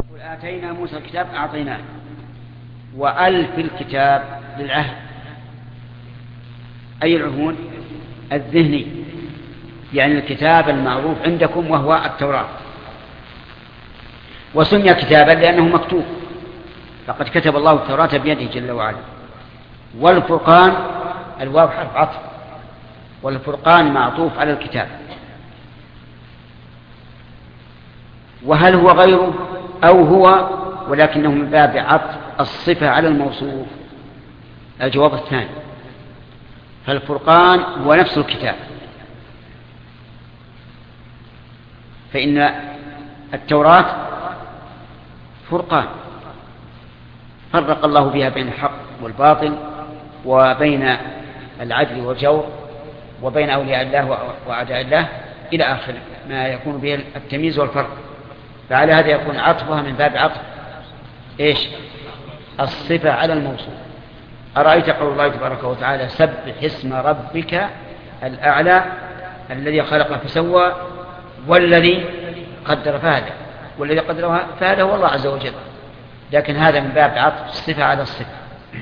قل آتينا موسى الكتاب أعطيناه، وألف الكتاب للعهد، أي العهود الذهني، يعني الكتاب المعروف عندكم وهو التوراة. وسمي كتابا لأنه مكتوب، فقد كتب الله التوراة بيده جل وعلا. والفرقان الواو حرف عطف، والفرقان معطوف على الكتاب. وهل هو غيره أو هو ولكنه من باب عطف الصفة على الموصوف؟ الجواب الثاني، فالفرقان هو نفس الكتاب، فإن التوراة فرقان فرق الله بها بين الحق والباطل، وبين العدل والجور، وبين أولياء الله وأعداء الله، إلى آخر ما يكون به التمييز والفرق. فعلى هذا يكون عطفها من باب عطف الصفة على الموصوف. أرأيت قول الله تبارك وتعالى سبح اسم ربك الأعلى الذي خلق فسوى والذي قدر فهدى، والذي قدر فهدى هو الله عز وجل، لكن هذا من باب عطف الصفة على الصفة.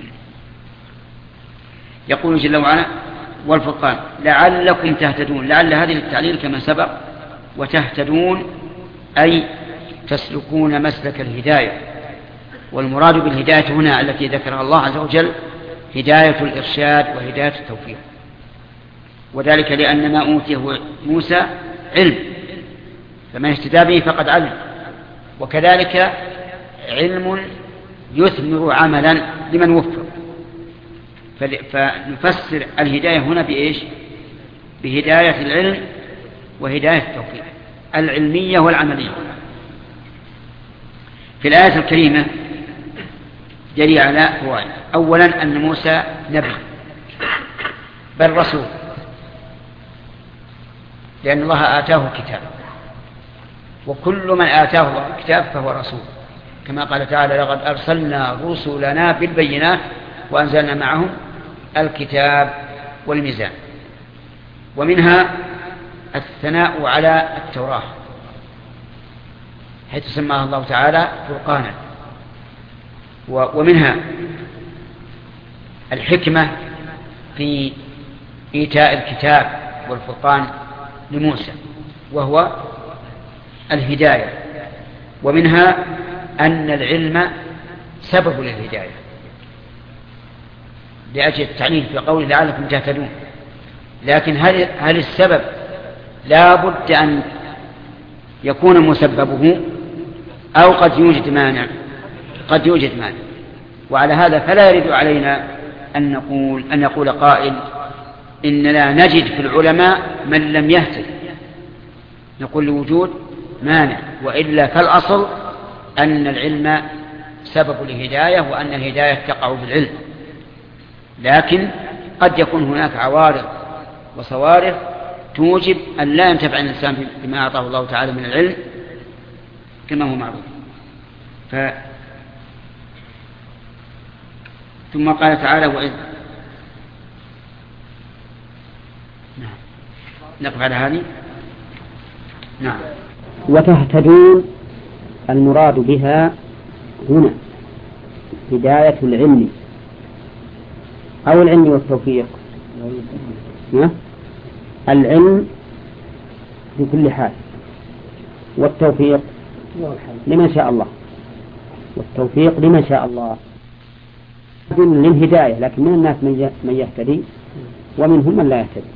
يقول جل وعلا والفرقان لعلكم تهتدون. لعل هذه للتعليل كما سبق، وتهتدون أي تسلكون مسلك الهداية. والمراد بالهداية هنا التي ذكرها الله عز وجل هداية الإرشاد وهداية التوفيق، وذلك لأن ما أوتيه موسى علم، فمن اهتدى به فقد علم، وكذلك علم يثمر عملا لمن وفق. فنفسر الهداية هنا بهداية العلم وهداية التوفيق العلمية والعملية. في الآية الكريمة دليل على فوائد. أولا أن موسى نبي بل رسول، لأن الله آتاه كتاب، وكل من آتاه الله كتاب فهو رسول، كما قال تعالى لقد أرسلنا رسلنا بالبينات وأنزلنا معهم الكتاب والميزان. ومنها الثناء على التوراة حيث سماها الله تعالى فرقانا. ومنها الحكمة في إيتاء الكتاب والفرقان لموسى وهو الهداية. ومنها أن العلم سبب للهداية، لأجل التعليل في قوله لعلكم تهتدون. لكن هل السبب لا بد أن يكون مسببه أو قد يوجد مانع؟ قد يوجد مانع. وعلى هذا فلا يرد علينا أن يقول قائل إن لا نجد في العلماء من لم يهتد، نقول لوجود مانع، وإلا فالأصل أن العلم سبب الهداية وأن الهداية تقع بالعلم. لكن قد يكون هناك عوارض وصوارف توجب أن لا ينتفع الإنسان بما أعطاه الله تعالى من العلم كما هو معروف. ثم قال تعالى وإذ نقف على هذه. نعم. وتهتدون المراد بها هنا هداية العلم أو العلم والتوفيق. العلم في كل حال، والتوفيق لمن شاء الله، والتوفيق لمن شاء الله للهداية. لكن من الناس من يهتدي ومنهم من لا يهتدي.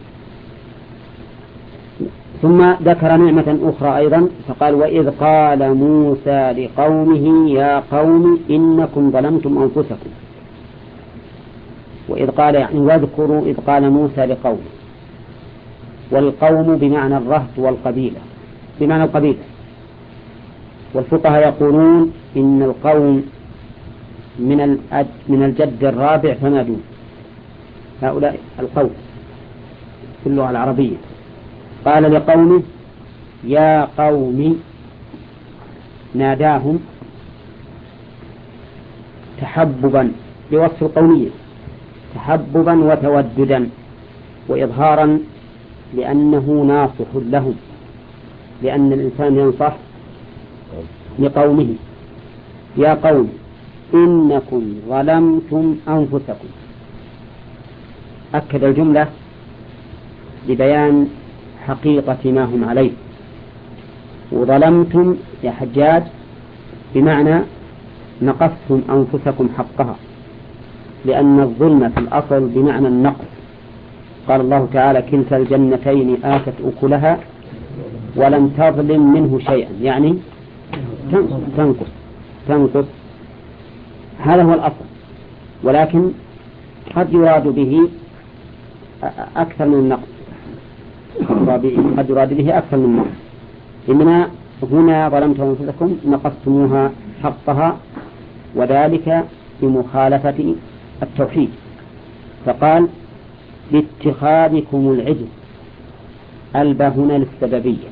ثم ذكر نعمة أخرى أيضا فقال وإذ قال موسى لقومه يا قوم إنكم ظلمتم أنفسكم. وإذ قال يعني واذكروا إذ قال موسى لقومه، والقوم بمعنى الرهط والقبيلة، بمعنى القبيلة. والفقهاء يقولون إن القوم من الجد الرابع فما دون، هؤلاء القوم في اللغة العربية. قال لقومه يا قوم، ناداهم تحببا بوصف القومية، تحببا وتوددا وإظهارا لأنه ناصح لهم، لأن الإنسان ينصح لقومه يا قوم إنكم ظلمتم أنفسكم. أكد الجملة لبيان حقيقة ما هم عليه. وظلمتم يا حجاج بمعنى نقصتم أنفسكم حقها، لأن الظلم في الأصل بمعنى النقص. قال الله تعالى كلتا الجنتين آتت أكلها ولم تظلم منه شيئا، يعني تنقص. هذا هو الأصل، ولكن قد يراد به أكثر من النقص، قد يراد به أكثر من النقص. إنما هنا ظلمتم أنفسكم نقصتموها حقها، وذلك بمخالفة التوحيد. فقال باتخاذكم العجل، البا هنا للسببية،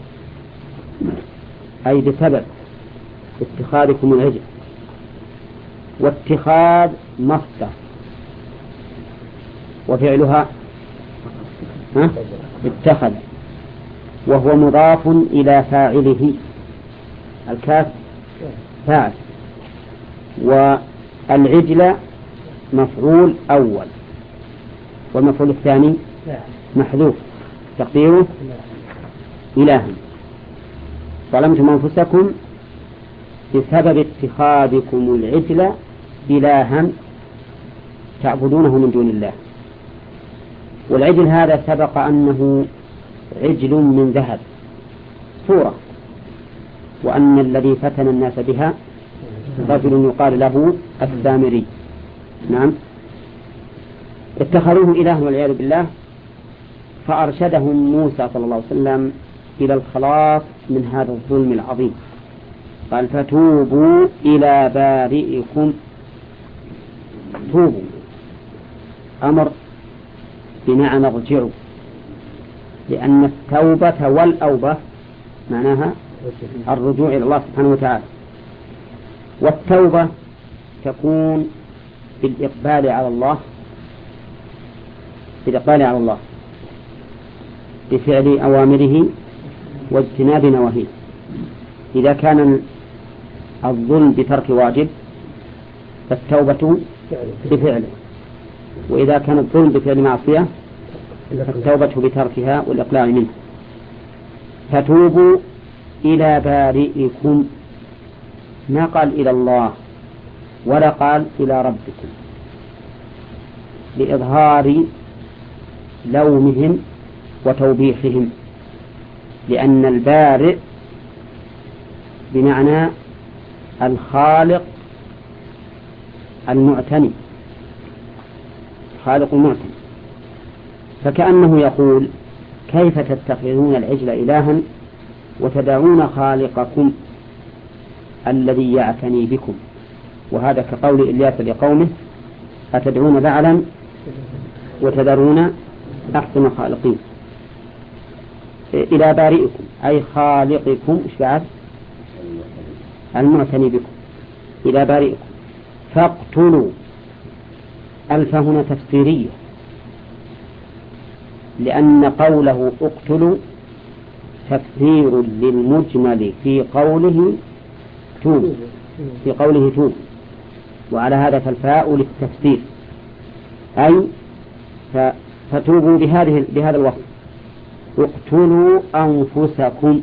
أي بسبب اتخاذكم العجل. واتخاذ مصدر وفعلها اتخذ، وهو مضاف إلى فاعله، الكاف فاعل، والعجل مفعول أول، والمفعول الثاني محذوف تقديره إلها. ظلمتم أنفسكم بسبب اتخاذكم العجل إلها تعبدونه من دون الله. والعجل هذا سبق أنه عجل من ذهب صورة، وأن الذي فتن الناس بها رجل يقال له السامري. نعم، اتخذوه إلها والعياذ بالله. فأرشدهم موسى صلى الله عليه وسلم إلى الخلاص من هذا الظلم العظيم. قال فتوبوا إلى بارئكم. توبوا أمر بمعنى ارجعوا، لأن التوبة والأوبة معناها الرجوع إلى الله سبحانه وتعالى. والتوبة تكون بالإقبال على الله بفعل أوامره واجتناب نواهيه. إذا كان الظلم بترك واجب فالتوبة بفعله، وإذا كان الظلم بفعل معصية فالتوبة بتركها والإقلاع منه. فتوبوا إلى بارئكم، ما قال إلى الله ولا قال إلى ربكم، لإظهار لومهم وتوبيخهم، لأن البارئ بمعنى الخالق المعتني، خالق المعتني. فكأنه يقول كيف تتخذون العجل إلها وتدعون خالقكم الذي يعتني بكم. وهذا كقول إلياس لقومه أتدعون بعلا وتذرون أحسن الخالقين. إلى بارئكم أي خالقكم المعتني بكم، إلى بارئكم. فاقتلوا، ألف هنا تفسيرية، لأن قوله اقتلوا تفسير للمجمل في قوله توب، وعلى هذا فالفاء للتفسير، أي فتوبوا بهذا الوصف. اقتلوا أنفسكم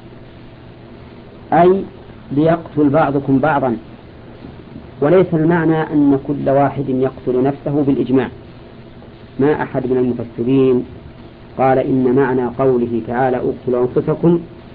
أي ليقتل بعضكم بعضا، وليس المعنى أن كل واحد يقتل نفسه بالإجماع. ما أحد من المفسرين قال إن معنى قوله تعالى اقتلوا أنفسكم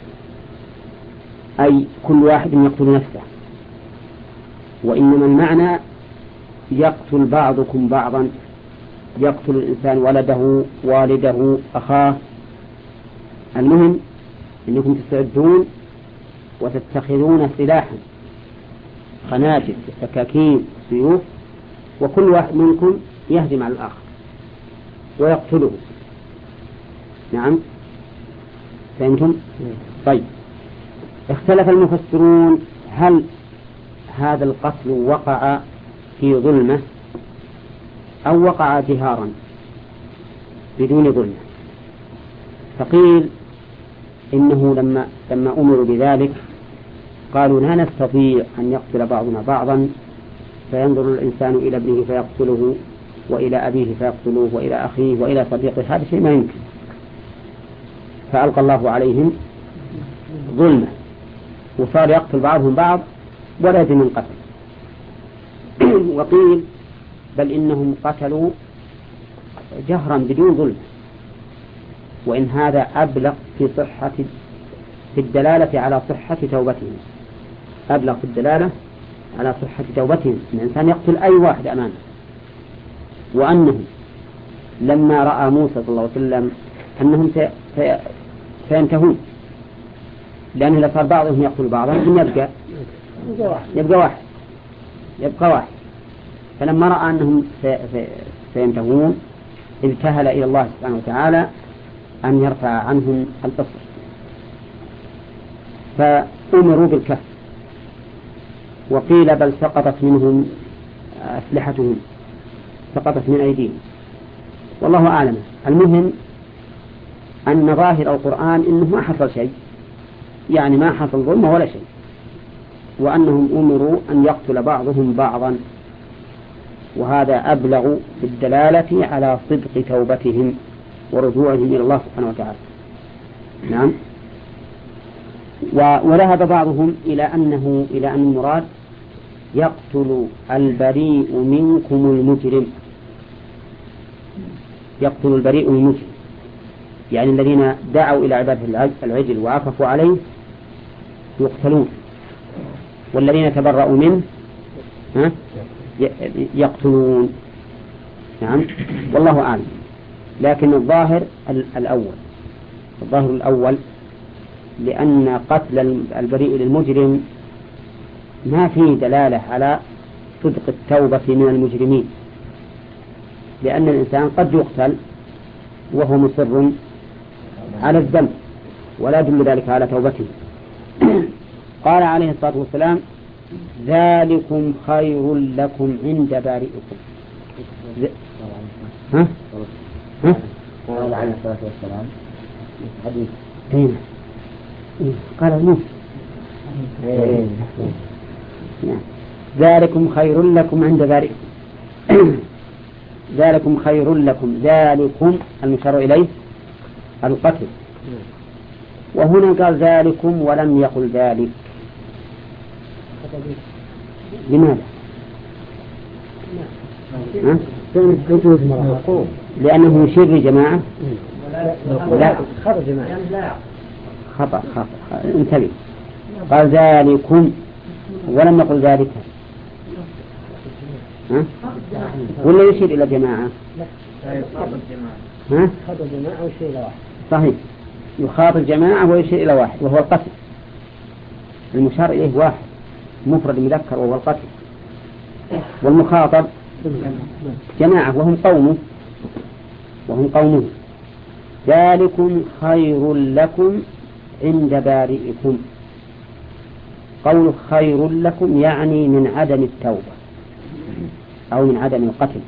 أي كل واحد يقتل نفسه، وإنما المعنى يقتل بعضكم بعضا، يقتل الإنسان ولده والده أخاه. المهم أنكم تستعدون وتتخذون سلاحا، خناجر، سكاكين، سيوف، وكل واحد منكم يهجم على الآخر ويقتله. نعم، فهمتم؟ طيب، اختلف المفسرون هل هذا القتل وقع في ظلمة أو وقع جهارا بدون ظلمة. فقيل إنه لما أمروا بذلك قالوا لا نستطيع أن يقتل بعضنا بعضا، فينظر الإنسان إلى ابنه فيقتله، وإلى أبيه فيقتلوه، وإلى أخيه، وإلى صديقه، هذا شيء ما يمكن. فألقى الله عليهم ظلمة، وصار يقتل بعضهم بعض ولا يدري من قتل. وقيل بل إنهم قتلوا جهرا بدون ظلم، وإن هذا أبلغ في الدلالة على صحة توبتهم، أبلغ في الدلالة على صحة توبتهم، أن الإنسان يقتل أي واحد أمامه. وأنهم لما رأى موسى صلى الله عليه وسلم أنهم سينتهون، لأنه إذا صار بعضهم يقتل بعضا يبقى واحد. فلما رأى أنهم سينتهون ابتهل إلى الله سبحانه وتعالى أن يرفع عنهم القصر، فأمروا بالكف. وقيل بل سقطت منهم أسلحتهم، سقطت من أيديهم، والله أعلم. المهم أن ظاهر القرآن إنه ما حصل شيء، يعني ما حصل ظلم ولا شيء، وأنهم أمروا أن يقتل بعضهم بعضا، وهذا أبلغ في الدلالة على صدق توبتهم ورجوعهم إلى الله سبحانه وتعالى. نعم. وذهب بعضهم إلى أن المراد يقتل البريء منكم المجرم، يقتل البريء المجرم، يعني الذين دعوا إلى عبادة العجل وعكفوا عليه يقتلون، والذين تبرأوا منه يقتلون. نعم، والله أعلم. لكن الظاهر الأول، لأن قتل البريء للمجرم ما فيه دلالة على صدق التوبة من المجرمين، لأن الإنسان قد يقتل وهو مصر على الذنب ولا يدل ذلك على توبته. قال عليه الصلاة والسلام ذلكم خير لكم عند بارئكم. قال عليه الصلاة والسلام حديث قال الموت ذلكم خير لكم عند بارئكم. ذلكم خير لكم، ذلكم المشار إليه القتل، وهنا قال ذلكم ولم يقل ذلك. لماذا؟ لأنه يشير لجماعة. لا، خطأ انتبه. قال ذلكم ولم يقل ذلك، ولا يشير إلى جماعة؟ يخاطب جماعة ويشير إلى واحد. صحيح، يخاطب جماعة ويشير إلى واحد وهو القتل. المشار إليه واحد مفرد مذكر وهو القتل، والمخاطب جماعة وهم قومه. ذلكم خير لكم عند بارئكم. قول خير لكم يعني من عدم التوبة أو من عدم القتل،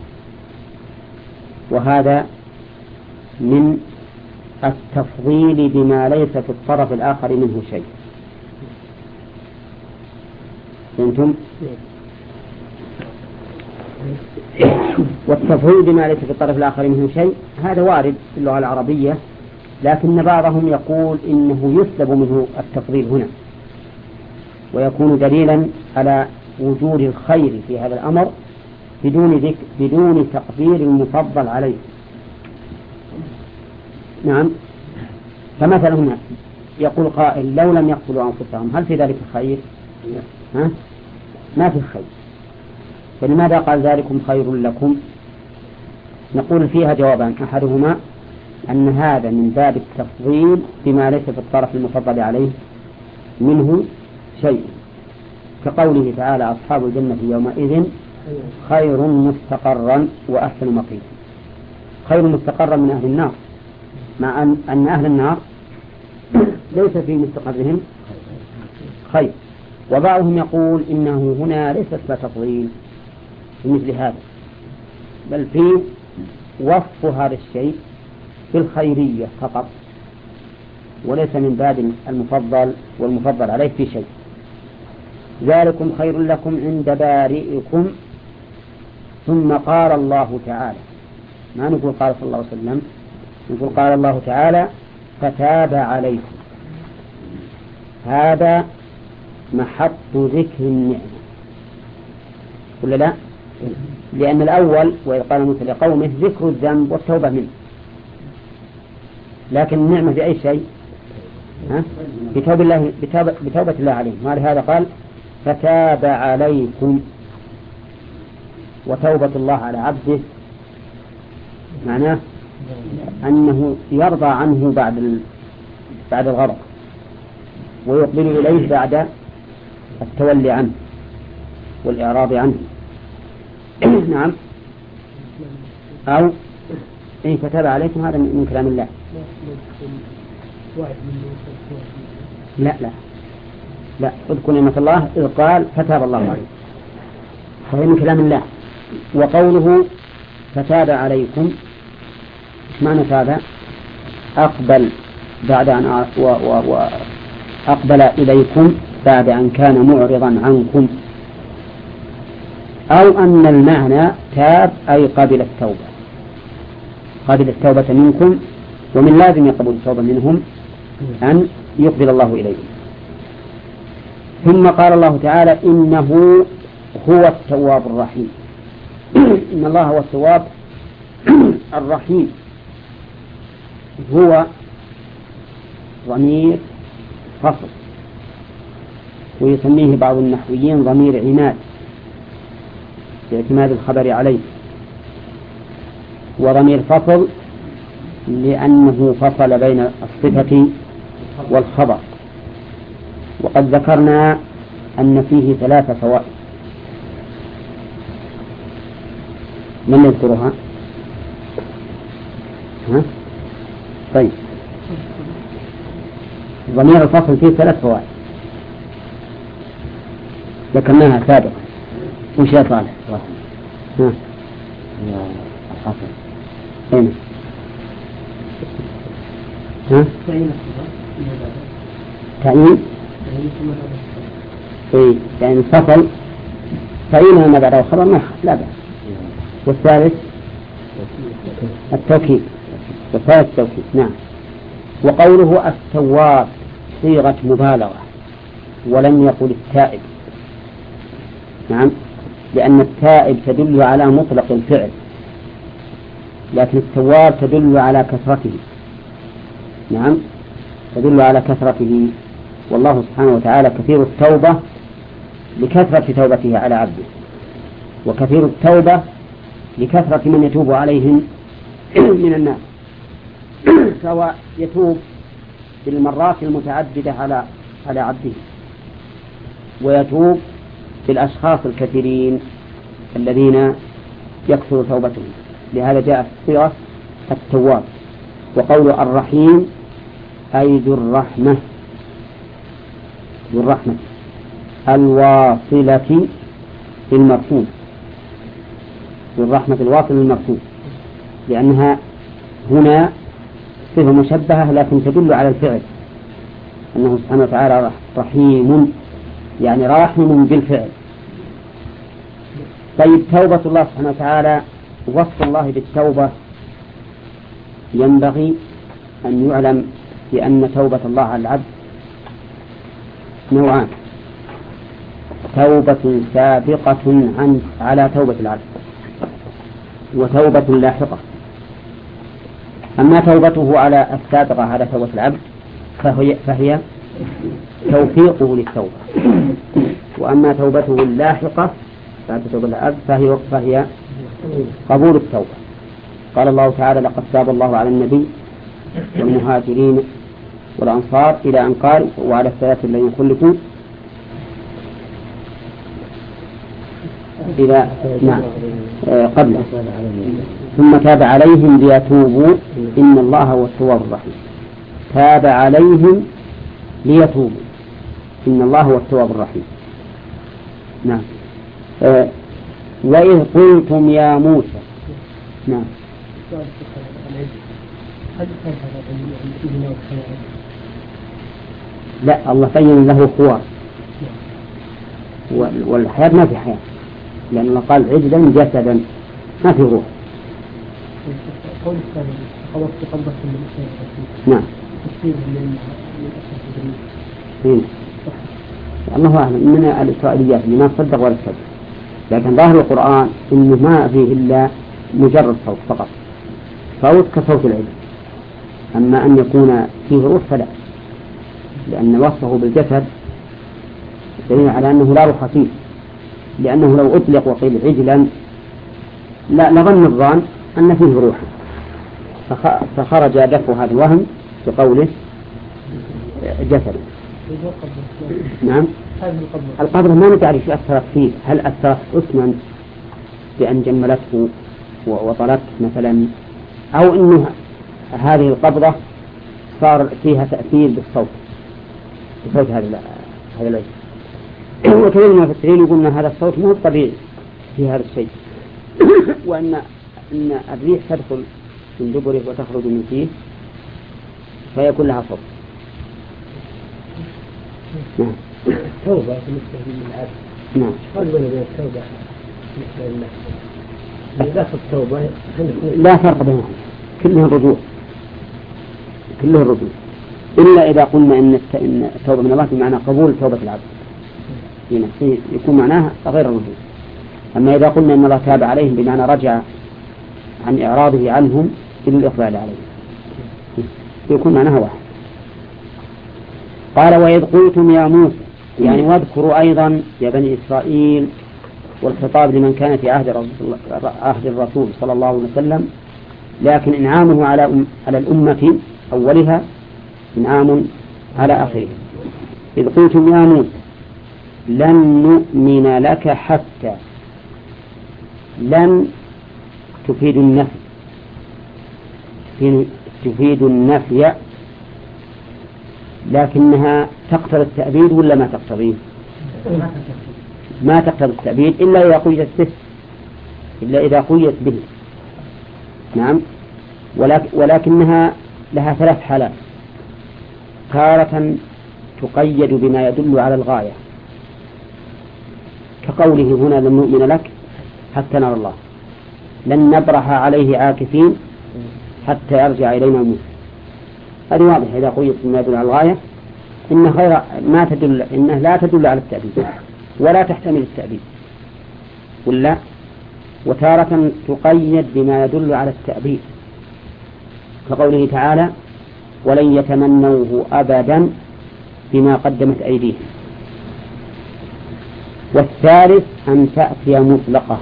وهذا من التفضيل بما ليس في الطرف الآخر منه شيء. فهمتم؟ والتفضيل بما ليس في الطرف الآخر منه شيء هذا وارد في اللغة العربية، لكن بعضهم يقول إنه يسلب منه التفضيل هنا، ويكون دليلا على وجود الخير في هذا الأمر بدون تقدير المفضل عليه. نعم. فمثلا هنا يقول قائل لو لم يقتلوا أنفسهم هل في ذلك خير؟ ما في خير، فلماذا قال ذلكم خير لكم؟ نقول فيها جوابان، أحدهما أن هذا من باب التفضيل بما ليس في الطرف المفضل عليه منه شيء، كقوله تعالى أصحاب الجنة يومئذ خير مستقرا وأحسن مقيلا. خير مستقرا من أهل النار، مع أن أهل النار ليس في مستقرهم خير. وبعضهم يقول إنه هنا ليس تفضيل مثل هذا، بل في وصف هذا الشيء بالخيرية فقط، وليس من باب المفضل والمفضل عليه في شيء. ذلكم خير لكم عند بارئكم. ثم قال الله تعالى، ما نقول قال صلى الله عليه وسلم، نقول قال الله تعالى فتاب عليكم. هذا محط ذكر النعمة ولا لا؟ لأن الأول وإذ قال موسى لقومه ذكر الذنب والتوبة منه، لكن النعمة بأي شيء؟ بتوبة الله عليهم. ولهذا قال فتاب عليكم. وتوبة الله على عبده معناه أنه يرضى عنه بعد الغضب ويقبل إليه بعد التولي عنه والإعراض عنه. نعم. أو إن فتاب عليكم، هذا من كلام الله. لا اذكر نعمة الله إذ قال فتاب الله عليكم، فهي من كلام الله. وقوله فتاب عليكم، ايش معنى تاب؟ أقبل بعد أن وأقبل إليكم بعد أن كان معرضا عنكم. أو أن المعنى تاب أي قبل التوبة، قبل التوبة منكم، ومن لازم يقبل التوبة منهم أن يقبل الله إليهم. ثم قال الله تعالى إنه هو التواب الرحيم. إن الله هو التواب الرحيم. هو ضمير فصل، ويسميه بعض النحويين ضمير عناد باعتماد الخبر عليه، وضمير فصل لأنه فصل بين الصفة والخبر. وقد ذكرنا أن فيه 3 فوائد، من يذكرها؟ طيب، ضمير الفصل فيه 3 فوائد ذكرناها سابقا. وش يا صالح؟ هنا تعيين يعني الفصل تعيين ما بعد الخبر لا بأس. والثالث التوكيد، والثالث التوكيد. نعم. وقوله التواب صيغة مبالغة، ولم يقل التائب. نعم، لأن التائب تدل على مطلق الفعل، لكن التواب تدل على كثرته. نعم، تدل على كثرته. والله سبحانه وتعالى كثير التوبة لكثرة توبته على عبده، وكثير التوبة لكثرة من يتوب عليهم من الناس، سواء يتوب بالمرات المتعددة على عبده، ويتوب بالأشخاص الكثيرين الذين يكثر توبتهم. لهذا جاءت صيغة التواب. وقول الرحيم أي ذو الرحمة، ذو الرحمة الواصلة للمرحوم، ذو الرحمة الواصلة للمرحوم، لأنها هنا صفة مشبهة لكن تدل على الفعل، أنه سبحانه وتعالى رحيم يعني راحم بالفعل. طيب، توبة الله سبحانه وتعالى، وصف الله بالتوبة ينبغي أن يعلم بأن توبة الله على العبد نوعان: توبة سابقة على توبة العبد، وتوبة لاحقة. أما توبته على السابقة على توبة العبد فهي توفيقه للتوبة، وأما توبته اللاحقة بعد توبة العبد فهي قبول التوبة. قال الله تعالى: لقد تاب الله على النبي والمهاجرين والأنصار، إلى أن قال: وعلى الثلاثة الذين خلفوا إلى قبله، ثم تاب عليهم ليتوبوا إن الله هو التواب الرحيم. تاب عليهم ليتوبوا إن الله هو التواب الرحيم. نعم. وإذ قلتم يا موسى. نعم. لا، الله بين له خوار، والحياة ما في حياة، لأن الله قال عجلا جسدا ما في روح. قول الثاني خلاص تقبل نعم. الله أعلم من الإسرائيليات اللي ما تصدق ولا تصدق، لكن ظاهر القرآن إنه ما فيه إلا مجرد صوت فقط، صوت كصوت العجل. أما أن يكون فيه روح فلا، لأن وصفه بالجسد دليل على أنه لا روح فيه، لأنه لو أطلق وقيل عجلا لظن الظان أن فيه روح، فخرج دفع هذا الوهم بقوله جسد. نعم. القبر ما ندري ايش أثرت فيه، هل أثرت اسما بأن جملته وطلت مثلا، أو أنه هذه القبضة صار فيها تأثير بالصوت بصوت هذا العجل. وكثير من المفسرين يقولون هذا الصوت مو طبيعي في هذا الشيء، وأن الريح تدخل من دبره وتخرج من فيه فيكون لها صوت. نعم. توبة بالنسبة للعبد. نعم. قال بين التوبة بالنسبة لله. لا التوبة لا فرق بينهم، كلها الرجوع، كلها الرجوع، إلا إذا قلنا إن التوبة من الله بمعنى قبول توبة العبد، يكون معناها غير الرجوع. أما إذا قلنا إن الله تاب عليهم بمعنى رجع عن إعراضه عنهم إلى الإقبال عليهم، يكون معناها واحد. قال وإذ قلتم يا موسى، يعني واذكروا أيضا يا بني إسرائيل، والخطاب لمن كان في عهد الرسول صلى الله عليه وسلم، لكن إنعامه على الأمة أولها إنعام على آخره. إذ قلتم يا موسى لن نؤمن لك حتى، لن تفيد النفي، تفيد النفي، لكنها تقتضي التأبيد ولا ما تقتضيه؟ ما تقتضي التأبيد إلا إذا قيدت به، إلا إذا قيدت به. نعم. ولكنها لها ثلاث حالات: تارة تقيد بما يدل على الغاية، كقوله هنا لن نؤمن لك حتى نرى الله، لن نبرح عليه عاكفين حتى يرجع إلينا موسى. هذه واضحة إذا قيدت بما يدل على الغاية، إن خير ما تدل، إنه لا تدل على التأبيد ولا تحتمل التأبيد ولا. وتارة تقيد بما يدل على التأبيد، كقوله تعالى ولن يتمنوه أبدا بما قدمت أيديهم. والثالث أن تأتي مطلقة،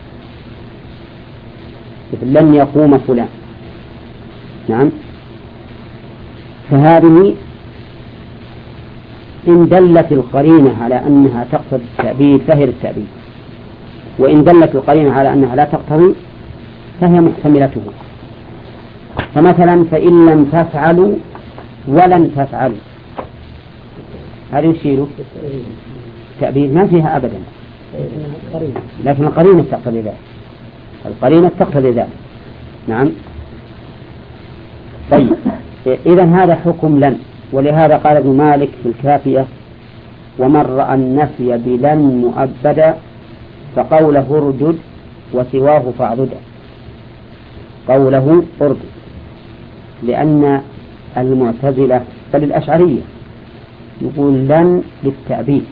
لن يقوم فلان. نعم. فهذه إن دلت القرينة على أنها تقتضي التأبيد فهي التأبيد، وإن دلت القرينة على أنها لا تقتضي فهي محتملته. فمثلا فإن لم تفعلوا ولن تفعلوا، هذا يشير التأبيد ما فيها أبدا، لكن القرينة تقتضي ذلك، القرينة تقتضي ذلك. نعم. طيب إذن هذا حكم لن، ولهذا قال ابن مالك في الكافية ومن رأى النفي بلن مؤبدا فقوله اردد وسواه فاعضدا، قوله اردد، لأن المعتزلة بل الأشعرية يقول لن للتأبيد،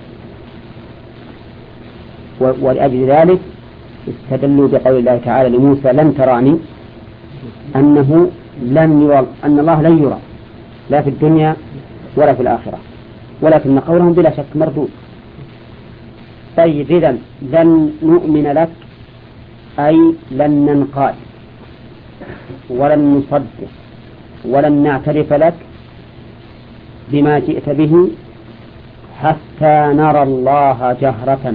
ولأجل ذلك استدلوا بقول الله تعالى لموسى لن تراني، أنه لن يرى، أن الله لن يرى لا في الدنيا ولا في الآخرة، ولكن قولهم بلا شك مردود. طيب إذن لن نؤمن لك أي لن ننقاد ولن نصدق ولن نعترف لك بما جئت به حتى نرى الله جهرة.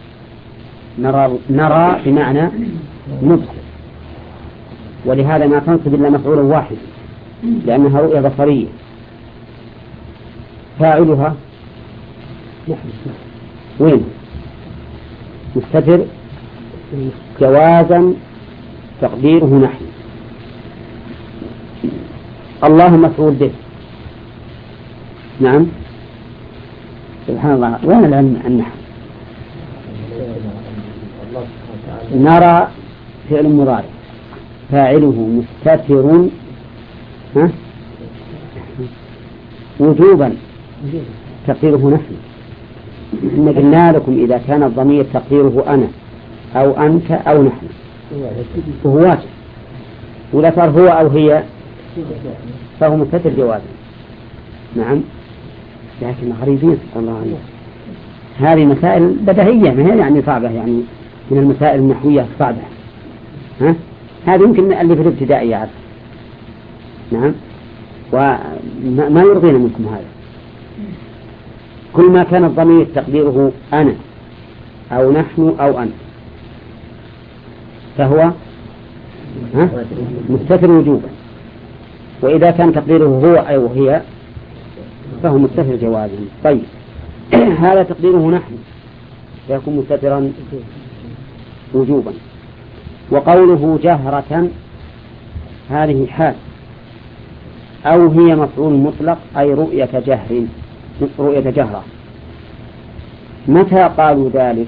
نرى بمعنى نبصر، ولهذا ما تنصب إلا مفعول واحد لأنها رؤية بصرية. فاعلها وين؟ مستتر جوازا تقديره نحن. الله مفعول به. نعم. سبحان الله، وين العلم النحو؟ نرى فعل مضارع فاعله مستتر وجوبا تقديره نحن. إن قلنا لكم إذا كان الضمير تقديره أنا أو أنت أو نحن فهو واجب، ولا صار هو أو هي فهو مستتر جوازا. نعم، لكن غريبين سبحان الله عليه. هذه مسائل بديهية ما هي يعني صعبة، يعني من المسائل النحوية الصعبة. هذا يمكن اللي في الابتدائي يعرف. نعم، وما يرضينا منكم هذا. كل ما كان الضمير تقديره أنا أو نحن أو أنت فهو مستتر وجوبا، وإذا كان تقديره هو أو هي فهو مستتر جوازا. طيب هذا تقديره نحن فيكون مستترا وجوبا. وقوله جهرة هذه حال أو هي مفعول مطلق أي رؤية جهرة. متى قالوا ذلك؟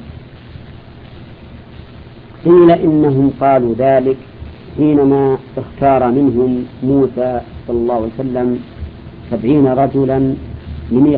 قيل إنهم قالوا ذلك حينما اختار منهم موسى صلى الله عليه وسلم 70 رجلا لميقات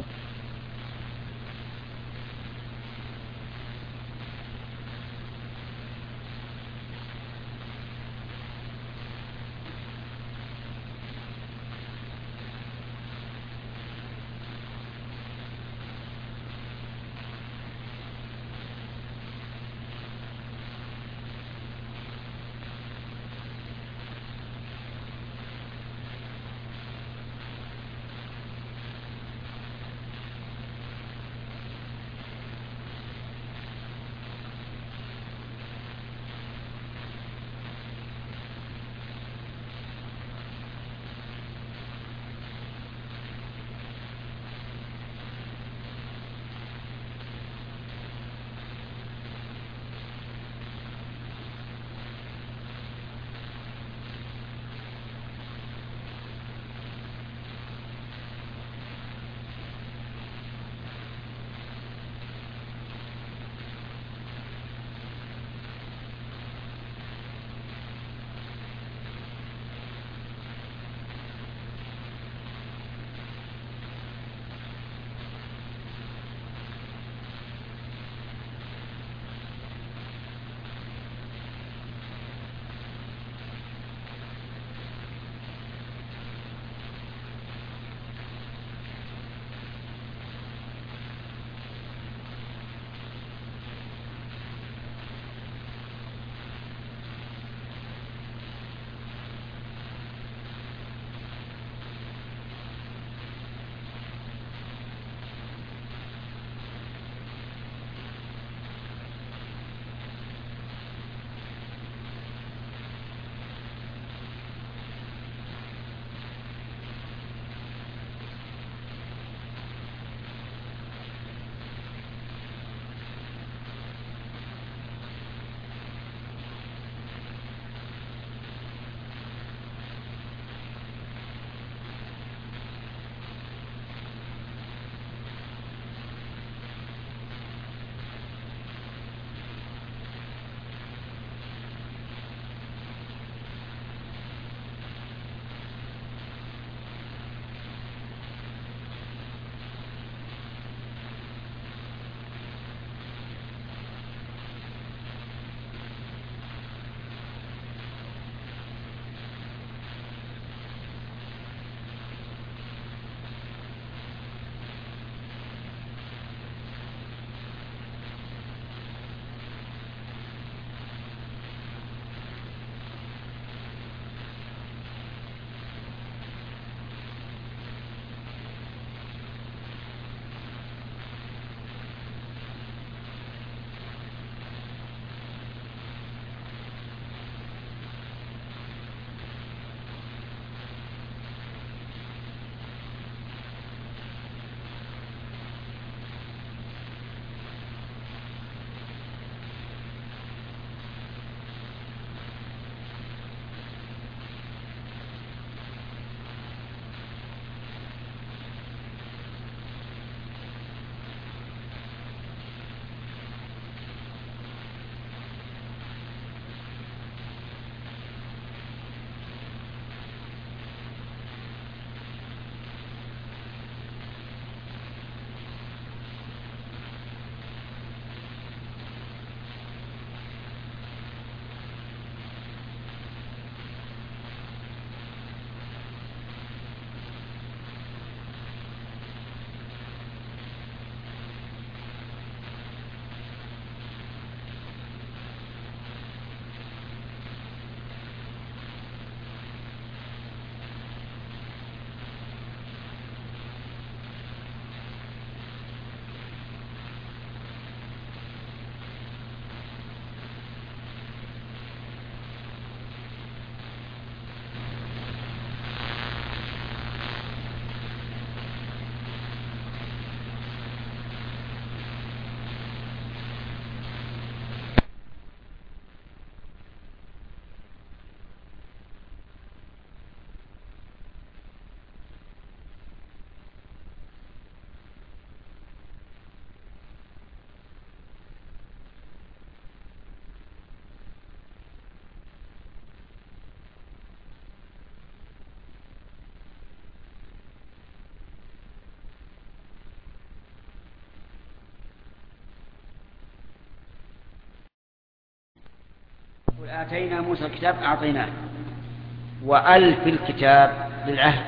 يقول آتينا موسى الكتاب أعطيناه، وألف الكتاب للعهد،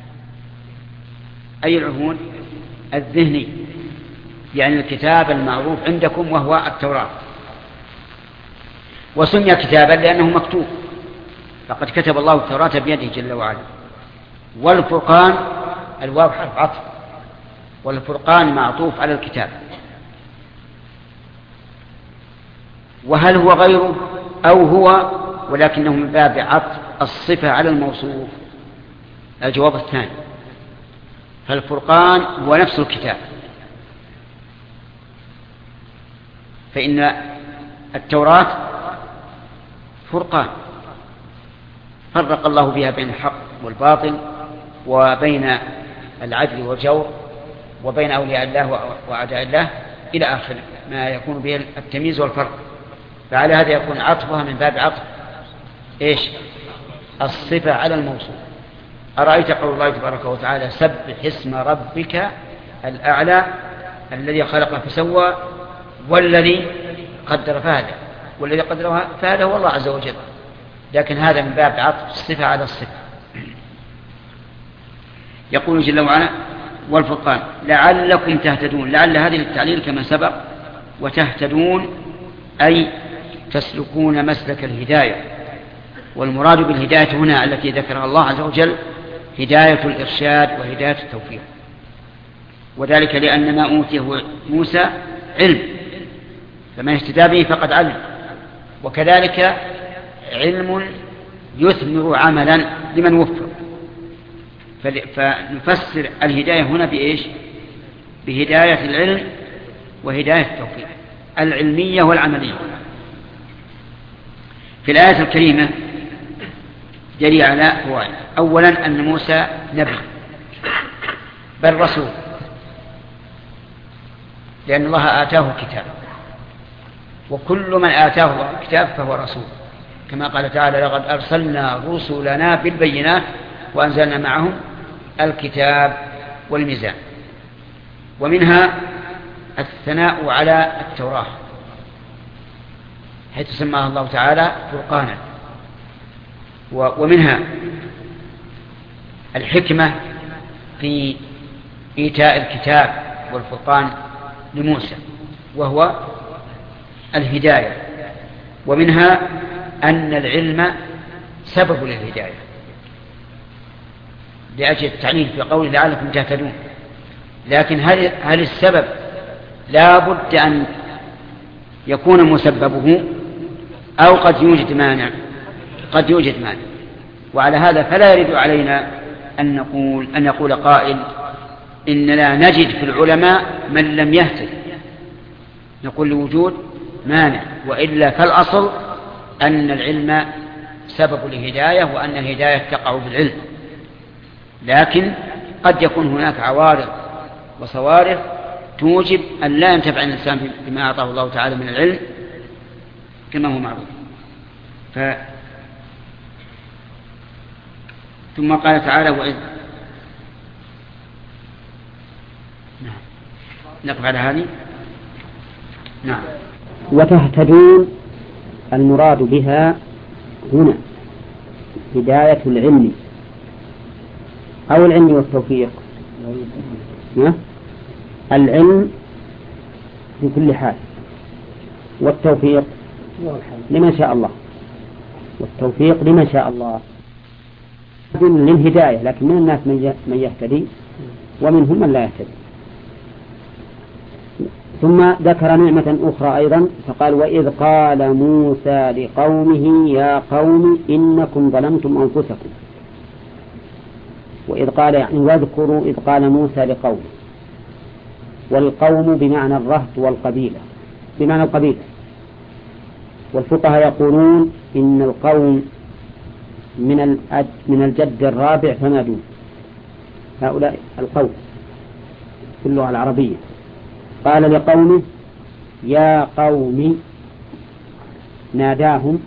أي العهود؟ الذهني، يعني الكتاب المعروف عندكم وهو التوراة. وسمي كتابا لأنه مكتوب، فقد كتب الله التوراة بيده جل وعلا. والفرقان الواو حرف عطف، والفرقان معطوف على الكتاب. وهل هو غيره أو هو ولكنه من باب عطف الصفة على الموصوف؟ الجواب الثاني، فالفرقان هو نفس الكتاب، فإن التوراة فرقان فرق الله بها بين الحق والباطل، وبين العدل والجور، وبين أولياء الله وأعداء الله، إلى آخر ما يكون به التمييز والفرق. فعلى هذا يكون عطفها من باب عطف إيش؟ الصفة على الموصوف. أرأيت قول الله تبارك وتعالى سبح اسم ربك الأعلى الذي خلق فسوى والذي قدر فهدى، والذي قدر فهدى هو الله عز وجل، لكن هذا من باب عطف الصفة على الصفة. يقول جل وعلا والفرقان لعلكم تهتدون. لعل هذه للتعليل كما سبق، وتهتدون أي تسلكون مسلك الهداية. والمراد بالهداية هنا التي ذكرها الله عز وجل هداية الإرشاد وهداية التوفيق، وذلك لأن ما أوتيه موسى علم، فمن اهتدى به فقد علم، وكذلك علم يثمر عملا لمن وفق. فنفسر الهداية هنا بإيش؟ بهداية العلم وهداية التوفيق العلمية والعملية. في الآية الكريمة جري على فوائد. أولا أن موسى نبي بل رسول، لأن الله آتاه الكتاب، وكل من آتاه الله الكتاب فهو رسول، كما قال تعالى لقد أرسلنا رسلنا بالبينات وأنزلنا معهم الكتاب والميزان. ومنها الثناء على التوراة حيث سماها الله تعالى فرقانا. ومنها الحكمة في إيتاء الكتاب والفرقان لموسى وهو الهداية. ومنها أن العلم سبب للهداية لأجل التعليل في قوله لعلكم تهتدون. لكن هل السبب لا بد أن يكون مسببه أو قد يوجد مانع؟ قد يوجد مانع. وعلى هذا فلا يرد علينا أن يقول قائل إننا نجد في العلماء من لم يهتد، نقول لوجود مانع، وإلا فالأصل أن العلم سبب الهداية وأن الهداية تقع بالعلم. لكن قد يكون هناك عوارض وصوارف توجب أن لا ينتفع الإنسان بما أعطاه الله تعالى من العلم كما هو معروف. ثم قال تعالى وإذ نقف على هذه. نعم. وتهتدون المراد بها هنا هداية العلم أو العلم والتوفيق. العلم في كل حال، والتوفيق لمن شاء الله، والتوفيق لمن شاء الله للهداية. لكن من الناس من يهتدي ومنهم من لا يهتدي. ثم ذكر نعمة أخرى أيضا فقال وإذ قال موسى لقومه يا قوم إنكم ظلمتم أنفسكم. وإذ قال يعني واذكروا إذ قال موسى لقومه، والقوم بمعنى الرهط والقبيلة، بمعنى القبيلة. والفقهاء يقولون إن القوم من الجد الرابع فما دون، هؤلاء القوم في اللغة العربية. قال لقومه يا قوم، ناداهم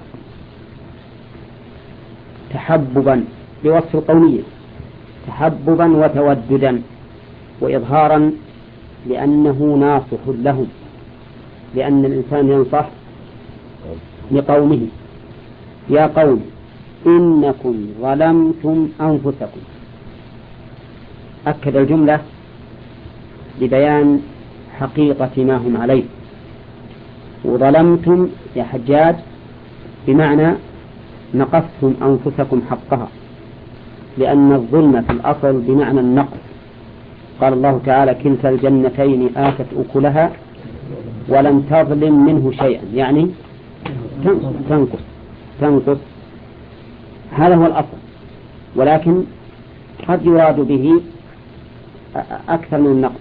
تحببا بوصف القومية، تحببا وتوددا وإظهارا لأنه ناصح لهم، لأن الإنسان ينصح لقومه يا قوم إنكم ظلمتم أنفسكم. أكد الجملة لبيان حقيقة ما هم عليه. وظلمتم يا حجاج بمعنى نقصتم أنفسكم حقها، لأن الظلم في الأصل بمعنى النقص. قال الله تعالى كلتا الجنتين آتت أكلها ولم تظلم منه شيئا، يعني تنقص. هذا هو الأصل، ولكن قد يراد به أكثر من النقص،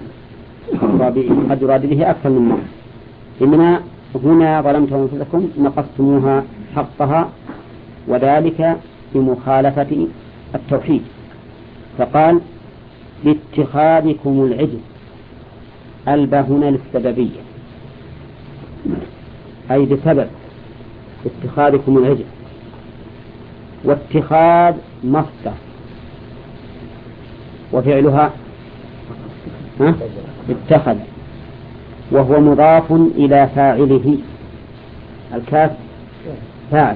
قد يراد به أكثر من النقص. إنما هنا ظلمتم أنفسكم نقصتموها حقها، وذلك بمخالفة التوحيد. فقال باتخاذكم العجل، ألبى هنا للسببية، أي بسبب اتخاذكم العجل. واتخاذ مصدر وفعلها اتخذ، وهو مضاف إلى فاعله، الكاف فاعل،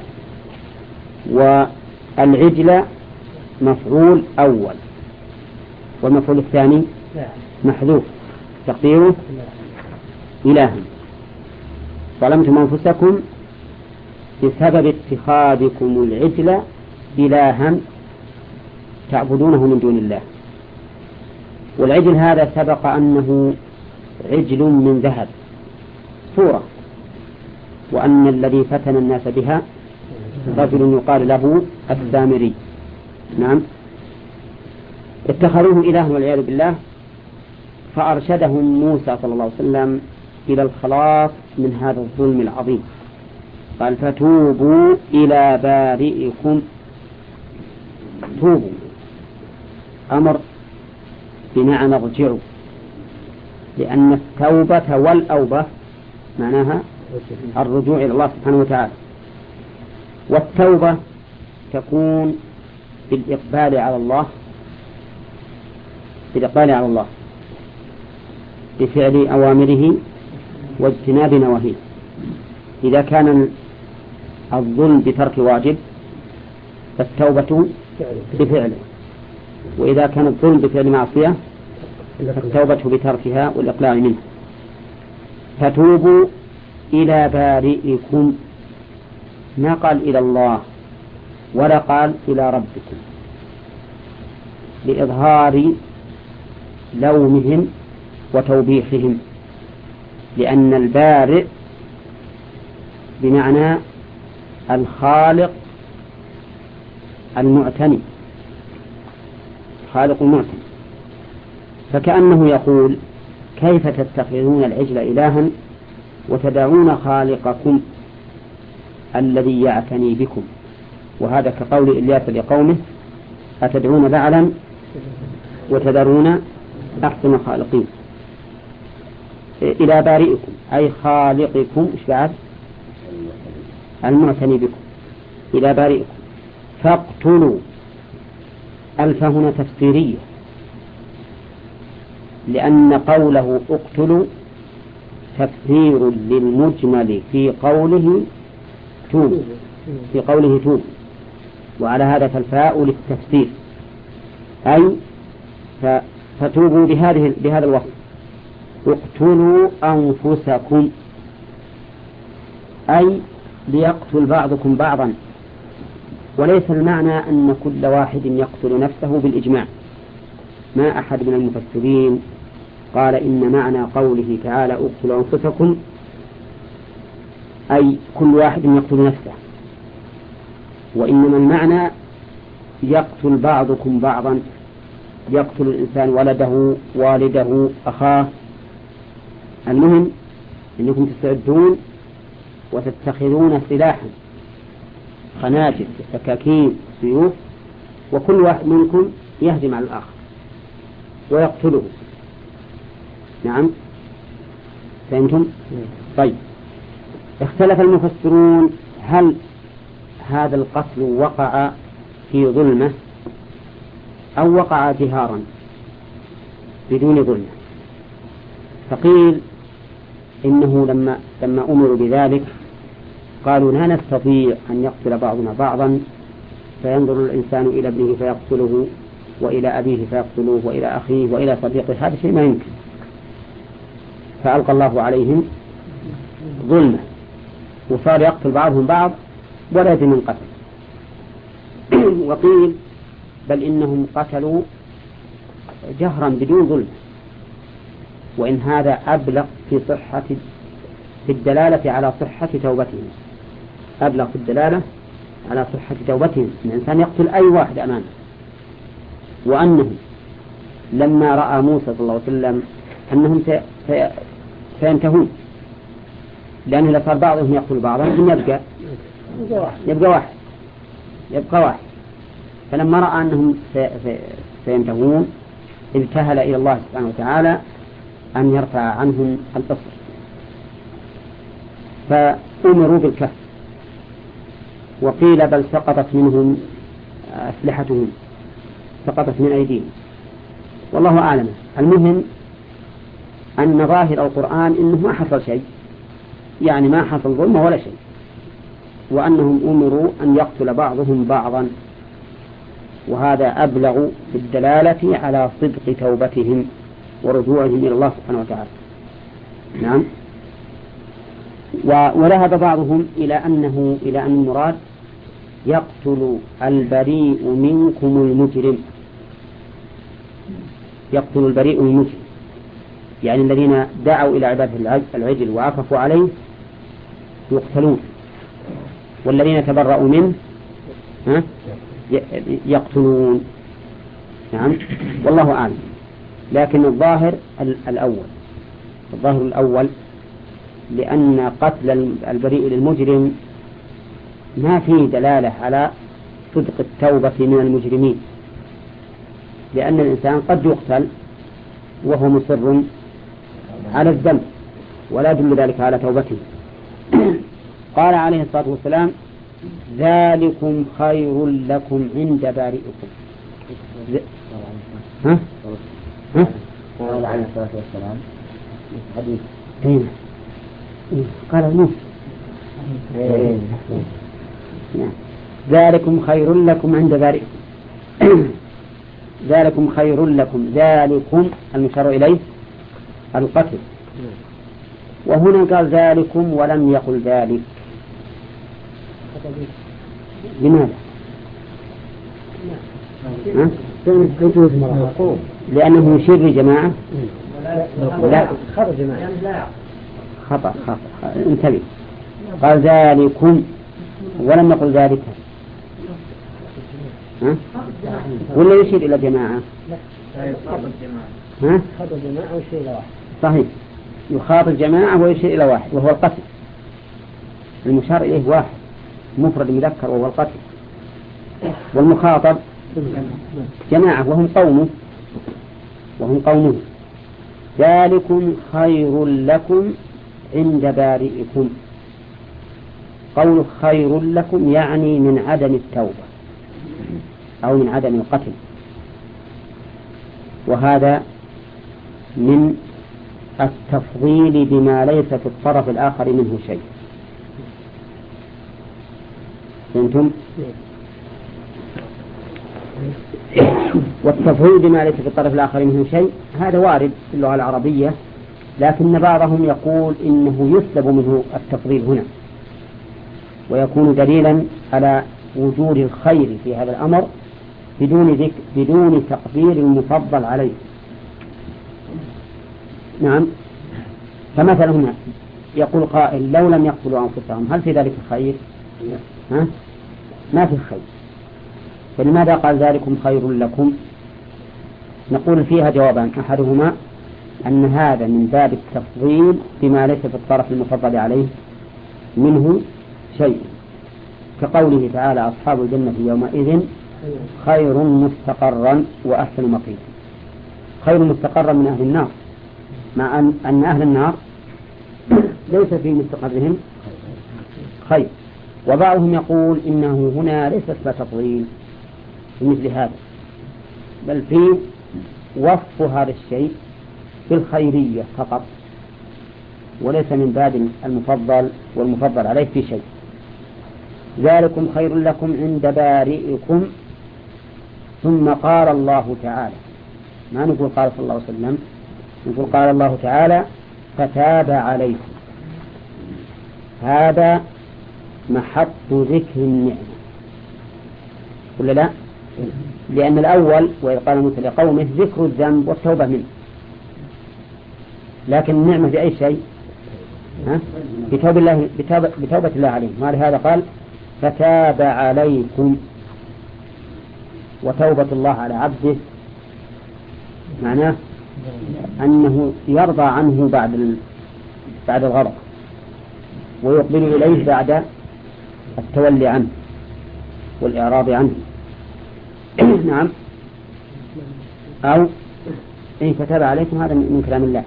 والعجل مفعول أول، والمفعول الثاني محذوف تقديره إلها. ظلمتم أنفسكم بسبب اتخاذكم العجل إلها تعبدونه من دون الله. والعجل هذا سبق أنه عجل من ذهب صورة، وأن الذي فتن الناس بها رجل يقال له السامري. نعم، اتخذوه إله والعياذ بالله، فأرشدهم موسى صلى الله عليه وسلم إلى الخلاص من هذا الظلم العظيم. قال فتوبوا إلى بارئكم. توبوا أمر بمعنى ارجعوا، لأن التوبة والأوبة معناها الرجوع إلى الله سبحانه وتعالى. والتوبة تكون بالإقبال على الله بفعل أوامره واجتناب نواهيه. إذا كان الظلم بترك واجب فالتوبة بفعله، وإذا كان الظلم بفعل معصية فالتوبة بتركها والإقلاع منه. فتوبوا إلى بارئكم، ما قال إلى الله ولا قال إلى ربكم، لإظهار لومهم وتوبيخهم، لأن البارئ بمعنى الخالق المعتني، خالق المعتني. فكأنه يقول كيف تتخذون العجل إلها وتدعون خالقكم الذي يعتني بكم. وهذا كقول إلياس لقومه أتدعون بعلا وتذرون أحسن الخالقين. إلى بارئكم أي خالقكم، إيش بعد؟ المعتني بكم. إلى بارئكم فاقتلوا، ألف هنا تفسيرية، لأن قوله اقتلوا تفسير للمجمل في قوله توب، في قوله توب، وعلى هذا فالفاء للتفسير، أي فتوبوا بهذا الوصف. اقتلوا أنفسكم أي ليقتل بعضكم بعضا، وليس المعنى أن كل واحد يقتل نفسه بالإجماع. ما أحد من المفسرين قال إن معنى قوله تعالى اقتلوا أنفسكم أي كل واحد يقتل نفسه، وإنما المعنى يقتل بعضكم بعضا، يقتل الإنسان ولده والده أخاه. المهم أنكم تستعدون وتتخذون سلاحا، خناجر، سكاكين، سيوف، وكل واحد منكم يهجم على الآخر ويقتله. نعم، فهمتم؟ طيب، اختلف المفسرون هل هذا القتل وقع في ظلمة أو وقع جهارا بدون ظلمة. فقيل إنه لما أمروا بذلك قالوا لا نستطيع أن يقتل بعضنا بعضا، فينظر الإنسان إلى ابنه فيقتله، وإلى أبيه فيقتلوه، وإلى أخيه، وإلى صديقه، هذا شيء ما يمكن. فألقى الله عليهم ظلمة، وصار يقتل بعضهم بعض ولا يدري من قتل. وقيل بل إنهم قتلوا جهرا بدون ظلم، وإن هذا أبلغ في الدلالة على صحة توبتهم، أبلغ في الدلالة على صحة توبتهم، أن الإنسان يقتل أي واحد أمامه. وأنه لما رأى موسى صلى الله عليه وسلم أنهم سينتهون، لأنه إذا صار بعضهم يقتل بعضا من يبقى واحد. فلما رأى أنهم سينتهون ابتهل إلى الله سبحانه وتعالى أن يرفع عنهم القصر، فأمروا بالكف. وقيل بل سقطت منهم أسلحتهم، سقطت من أيديهم، والله أعلم. المهم أن ظاهر القرآن إنه ما حصل شيء، يعني ما حصل ظلم ولا شيء، وأنهم أمروا أن يقتل بعضهم بعضا، وهذا أبلغ في الدلالة على صدق توبتهم ورجوعهم إلى الله سبحانه وتعالى. نعم. وذهب بعضهم إلى أن المراد يقتل البريء منكم المجرم، يقتل البريء المجرم، يعني الذين دعوا إلى عبادة العجل وعكفوا عليه يقتلون، والذين تبرأوا منه يقتلون. نعم، والله أعلم. لكن الظاهر الأول، لأن قتل البريء للمجرم ما فيه دلالة على صدق التوبة من المجرمين، لأن الإنسان قد يقتل وهو مصر على الذنب ولا يدل ذلك على توبته. قال عليه الصلاة والسلام ذلكم خير لكم عند بارئكم. قال عليه الصلاة والسلام حديث قال الموت ذلكم خير لكم عند بارئكم. ذلكم خير لكم، ذلكم المشار إليه القتل، وهنا قال ذلكم ولم يقل ذلك. لماذا؟ لأنه يشير لجماعة. لا خطأ انتبه، قال ذلكم ولم يقل ذلك، ولا يشير إلى جماعة؟ يخاطب جماعة ويشير إلى واحد. صحيح، يخاطب جماعة ويشير إلى واحد وهو القتل. المشار إليه واحد مفرد مذكر وهو القتل، والمخاطب جماعة وهم قومه. ذلكم خير لكم عند بارئكم. قول خير لكم يعني من عدم التوبة أو من عدم القتل، وهذا من التفضيل بما ليس في الطرف الآخر منه شيء. فهمتم؟ والتفضيل بما ليس في الطرف الآخر منه شيء هذا وارد في اللغة العربية، لكن بعضهم يقول إنه يسلب منه التفضيل هنا، ويكون دليلا على وجود الخير في هذا الأمر بدون تقدير المفضل عليه. نعم. فمثلا هنا يقول قائل لو لم يقتلوا أنفسهم هل في ذلك خير؟ ما في خير، فلماذا قال ذلكم خير لكم؟ نقول فيها جوابان، أحدهما أن هذا من باب التفضيل بما ليس في الطرف المفضل عليه منه شيء، كقوله تعالى أصحاب الجنة يومئذ خير مستقرا وأحسن مقيلا. خير مستقرا من أهل النار، مع أن أهل النار ليس في مستقرهم خير. وبعضهم يقول إنه هنا ليس اسم تفضيل مثل هذا، بل في وصف هذا الشيء بالخيرية فقط، وليس من باب المفضل والمفضل عليه في شيء. ذلكم خير لكم عند بارئكم. ثم قال الله تعالى، ما نقول قال صلى الله عليه وسلم، نقول قال الله تعالى فتاب عليكم. هذا محط ذكر النعمة ولا لا؟ لأن الأول وإذ قال موسى لقومه ذكر الذنب والتوبة منه، لكن النعمة في أي شيء؟ بتوبة الله عليهم. ولهذا قال فتاب عليكم. وتوبة الله على عبده معناه أنه يرضى عنه بعد الغضب ويقبل إليه بعد التولي عنه والإعراض عنه. نعم. أو إن فتاب عليكم، هذا من كلام الله.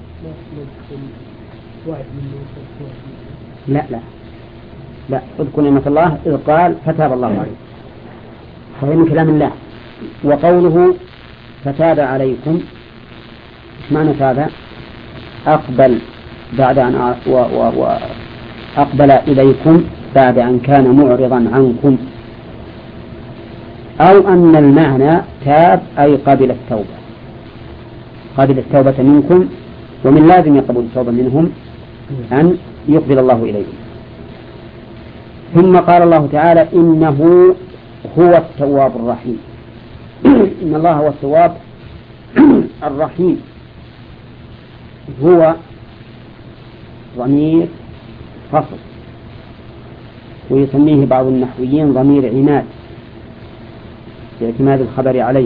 لا اذكر نعمة الله إذ قال فتاب الله عليكم، فهي من كلام الله. وقوله فتاب عليكم، ايش معنى تاب؟ أقبل بعد أن وأقبل إليكم بعد أن كان معرضا عنكم. أو أن المعنى تاب أي قبل التوبة، قبل التوبة منكم، ومن لازم قبول التوبة منهم أن يقبل الله إليهم. ثم قال الله تعالى إنه هو التواب الرحيم. إن الله هو التواب الرحيم. هو ضمير فصل، ويسميه بعض النحويين ضمير عناد باعتماد الخبر عليه،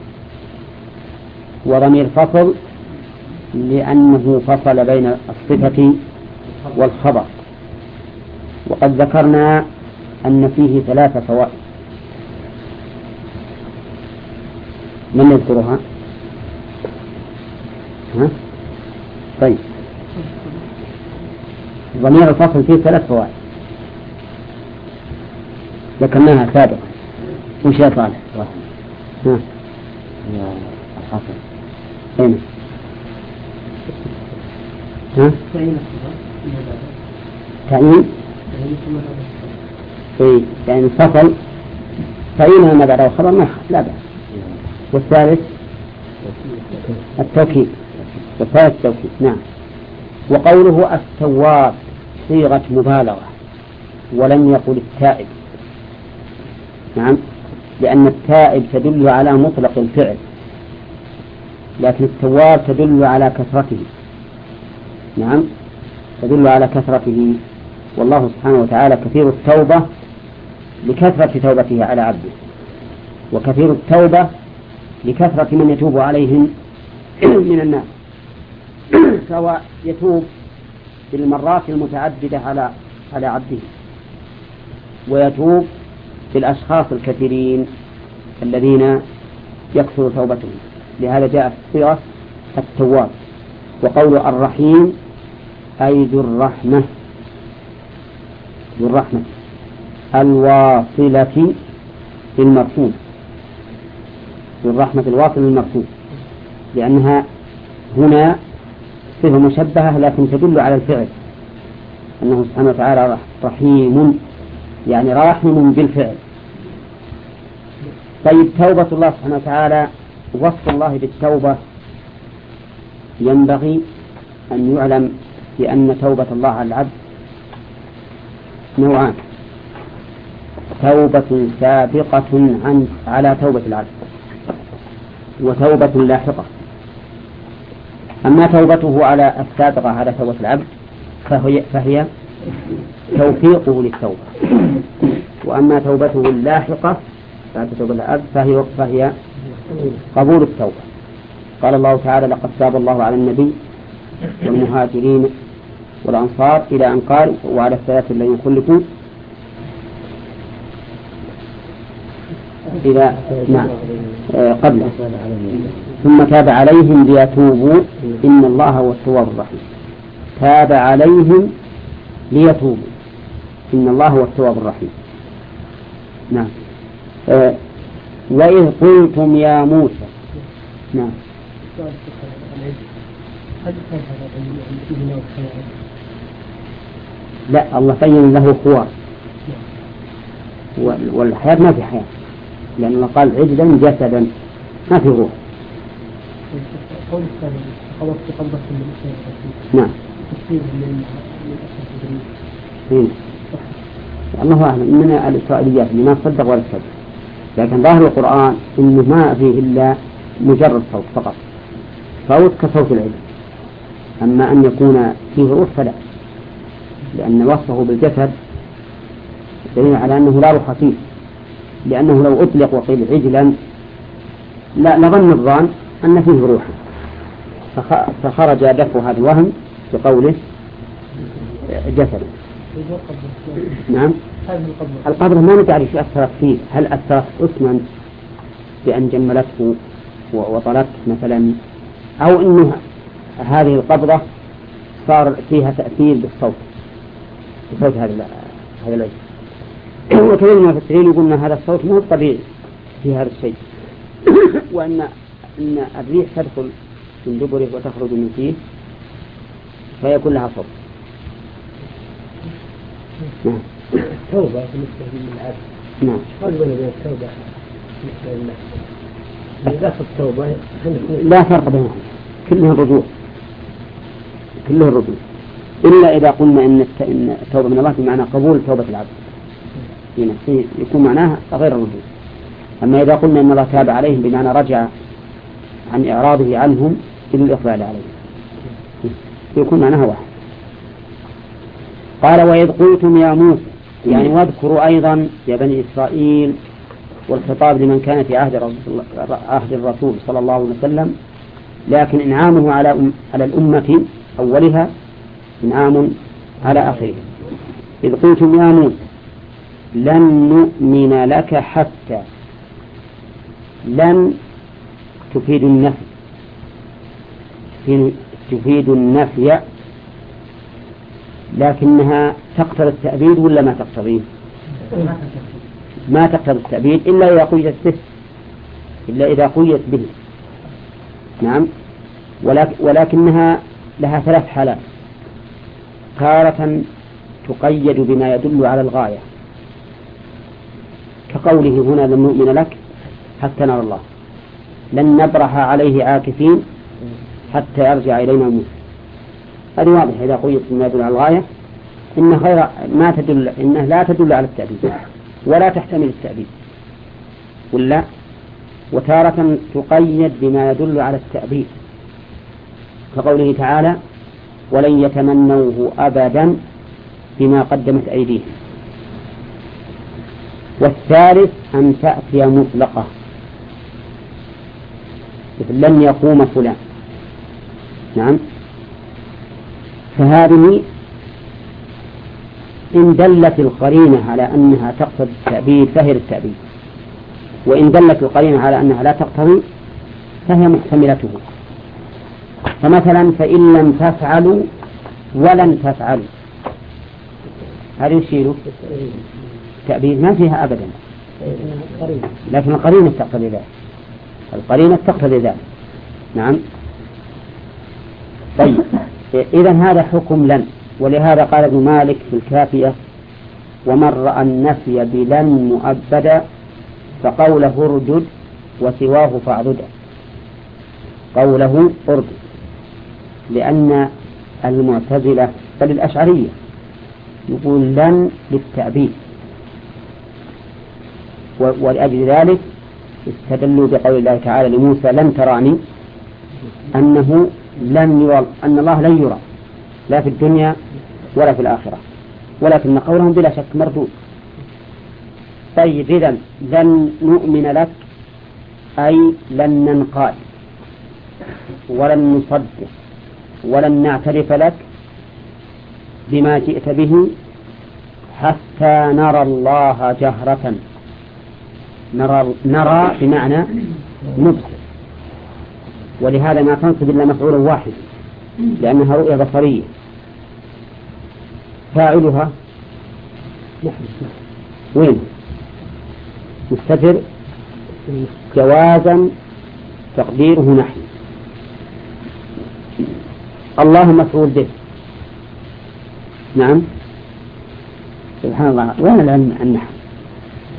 وضمير فصل لأنه فصل بين الصفة والخبر. وقد ذكرنا أن فيه 3 فوائد، من يذكرها؟ طيب، ضمير الفصل فيه 3 فوائد ذكرناها سابقا. وش يا صالح؟ الفصل أين؟ تعيين؟ إيه، يعني الفصل تعيين ما بعده الخبر ما لا بأس. والثالث التوكيد، والثالث التوكيد. نعم. وقوله التواب صيغة مبالغة، ولم يقل التائب. نعم، لأن التائب تدل على مطلق الفعل، لكن التواب تدل على كثرته. نعم، تدل على كثرته. والله سبحانه وتعالى كثير التوبة لكثرة توبته على عبده، وكثير التوبة لكثرة من يتوب عليهم من الناس، سواء يتوب بالمرات المتعددة على عبده، ويتوب بالأشخاص الكثيرين الذين يكثر توبتهم. لهذا جاءت صيغة التواب. وقول الرحيم أي ذو الرحمة، ذو الرحمة الواصلة بالمرفوع، ذو الرحمة الواصلة بالمرفوع، لأنها هنا صفة مشبهة لكن تدل على الفعل، أنه سبحانه وتعالى رحيم، يعني راحم بالفعل. طيب، توبة الله سبحانه وتعالى، وصف الله بالتوبة، ينبغي أن يعلم بأن توبة الله على العبد نوعان: توبة سابقة على توبة العبد، وتوبة لاحقة. أما توبته على السابقة على توبة العبد فهي توفيقه للتوبة، وأما توبته اللاحقة بعد توبة العبد فهي قبول التوبة. قال الله تعالى: لقد تاب الله على النبي والمهاجرين والأنصار إلى أن قال: وعلى الثلاثة الذين خلفوا إلى قبله ثم تاب عليهم ليتوبوا إن الله هو التواب الرحيم. تاب عليهم ليتوبوا إن الله هو التواب الرحيم. نعم. وإذ قلتم يا موسى. نعم. لا، الله بين له خوار، والحياة ما في حياة، لأن الله قال عجلا جسدا ما في روح. قول الثاني قبضت قبضة من نعم. تفسير من الله أعلم من الإسرائيليات اللي ما صدق ولا صدق، لكن ظاهر القرآن إنه ما فيه إلا مجرد صوت فقط، صوت كصوت العجل. أما أن يكون فيه روح فلا، لأن وصفه بالجسد دليل على أنه لا روح فيه، لأنه لو أطلق وقيل عجلا لظن الظان أن فيه روح، فخرج دفع هذا الوهم بقوله جسد. نعم. القبر ما ندري ايش أثرت فيه، هل أثرت اسما بأن جملته وطلت مثلا، أو أنه هذه القبضة صار فيها تأثير بالصوت بصوت هذا العجل. وكثير من المفسرين يقولون هذا الصوت مو طبيعي في هذا الشيء، وأن الريح تدخل من دبره وتخرج من فيه فيكون لها صوت. نعم. التوبة بالنسبة للعبد. نعم. فرق بين التوبة بالنسبة لله. إذا التوبة لا فرق بينهم، كلها الرجوع، كلها الرجوع، إلا إذا قلنا إن التوبة من الله بمعنى قبول توبة العبد، يكون معناها غير الرجوع. أما إذا قلنا إن الله تاب عليهم بمعنى رجع عن إعراضه عنهم إلى الإقبال عليهم، يكون معناها واحد. قال وإذ قلتم يا موسى، يعني واذكروا أيضا يا بني إسرائيل، والخطاب لمن كان في عهد الرسول صلى الله عليه وسلم، لكن إنعامه على الأمة أولها إنعام على آخرها. إذ قلتم يا موسى لن نؤمن لك حتى، لن تفيد النفي، لكنها تقتضي التأبيد ولا ما تقتضيه؟ ما تقتضي التأبيد إلا إذا قيت به، نعم. ولكنها لها ثلاث حالات: تارة تقيد بما يدل على الغاية، كقوله هنا لن نؤمن لك حتى نرى الله، لن نبرح عليه عاكفين حتى يرجع إلينا موسى. هذه واضحة إذا قيت بما يدل على الغاية، إنه لا تدل على التأبيد ولا تحتمل التأبيد ولا. وتارة تقيد بما يدل على التأبيد، كقوله تعالى ولن يتمنوه أبدا بما قدمت أيديهم. والثالث أن تأتي مطلقة، لن يقوم فلان، نعم. فهذه إن دلت القرينة على أنها تقتضي التأبيد فهي التأبيد، وإن دلت القرينة على أنها لا تقتضي فهي محتملته. فمثلا فإن لم تفعلوا ولن تفعلوا، هذا يشير التأبيد ما فيها أبدا، لكن القرينة تقتضي ذلك، القرينة تقتضي ذلك، نعم. طيب إذن هذا حكم لن، ولهذا قال ابن مالك في الكافية ومن رأى النفي بلن مؤبدا فقوله اردد وسواه فاعضد، قوله اردد، لأن المعتزلة بل الأشعرية يقول لن للتأبيد، ولأجل ذلك استدلوا بقول الله تعالى لموسى لن تراني، أن الله لن يرى لا في الدنيا ولا في الآخرة، ولكن قولهم بلا شك مردود. طيب إذن لن نؤمن لك أي لن ننقاد ولن نصدق ولن نعترف لك بما جئت به حتى نرى الله جهرة. نرى بمعنى نبصر، ولهذا ما تنصب إلا مفعول واحد لأنها رؤية بصرية. فاعلها وين؟ مستتر جوازا تقديره نحن. الله مفعول به، نعم. سبحان الله، وين العلم النحو؟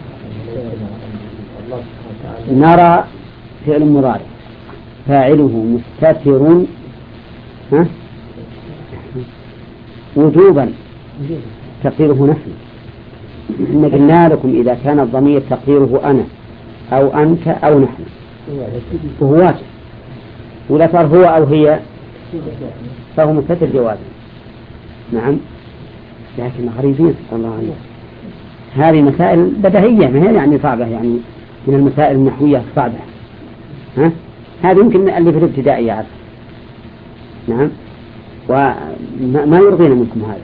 الله سبحانه وتعالى. نرى فعل مضارع فاعله مستتر وجوبا تقديره نحن. إن قلنا لكم إذا كان الضمير تقديره أنا أو أنت أو نحن فهو واجب، ولا صار هو أو هي فهو مستتر جوازا. نعم، لكن غريبين سبحان الله عليه. هذه مسائل بديهية ما هي يعني صعبة، يعني من المسائل النحوية الصعبة. هذا يمكن اللي في الابتدائي يعرف. نعم، وما يرضينا منكم هذا.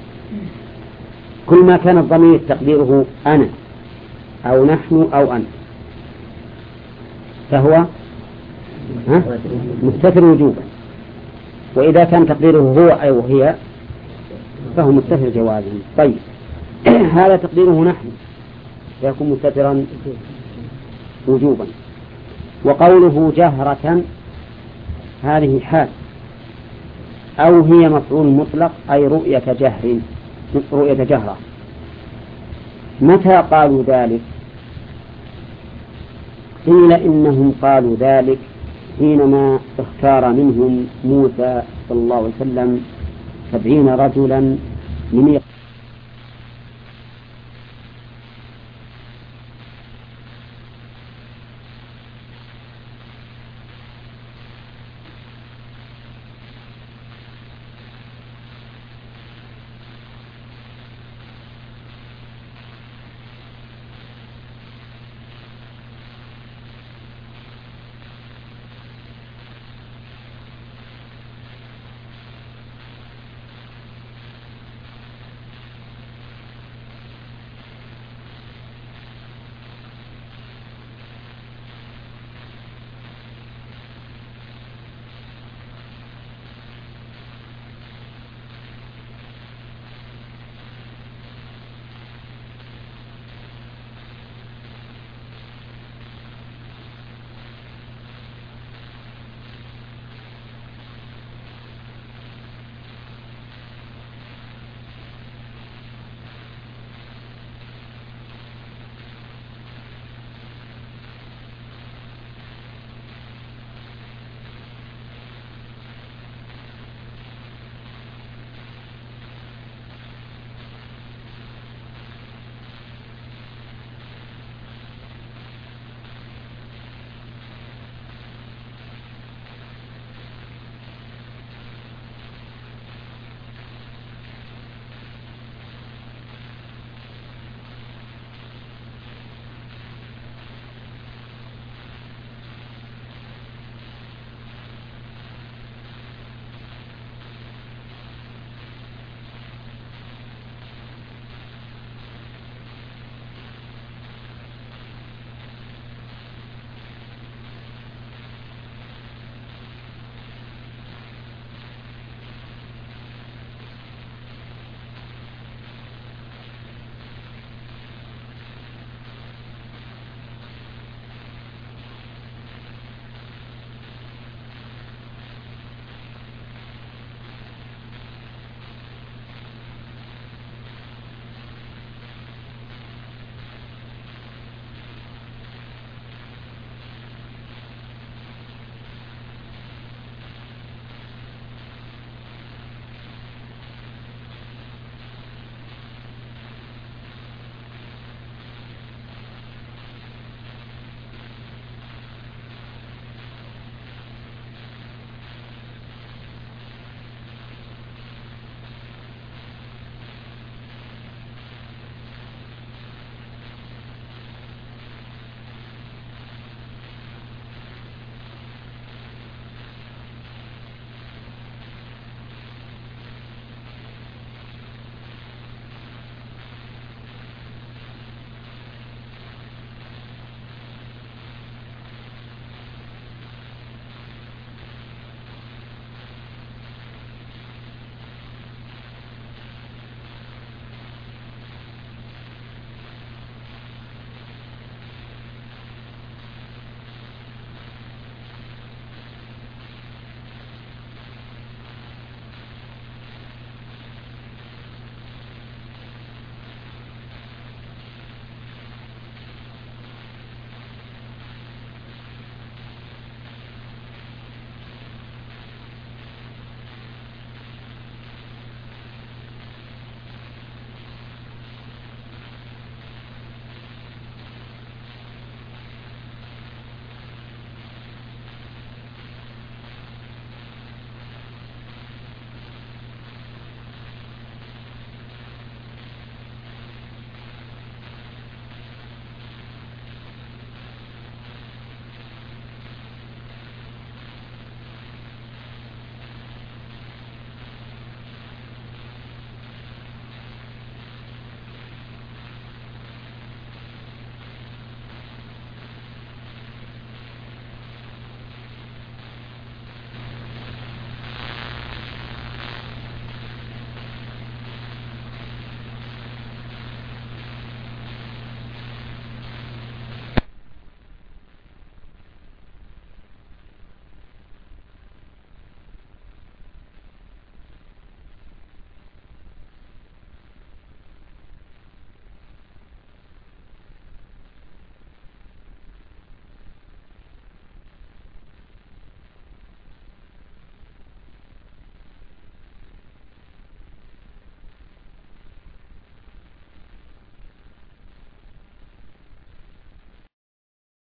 كل ما كان الضمير تقديره أنا أو نحن أو أنت فهو مستتر وجوبا، وإذا كان تقديره هو أو هي فهو مستتر جوازا. طيب هذا تقديره نحن فيكون مستترا وجوبا. وقوله جهرة هذه حال أو هي مفعول مطلق أي رؤية جهرة. متى قالوا ذلك؟ قيل إنهم قالوا ذلك حينما اختار منهم موسى صلى الله عليه وسلم 70 رجلا من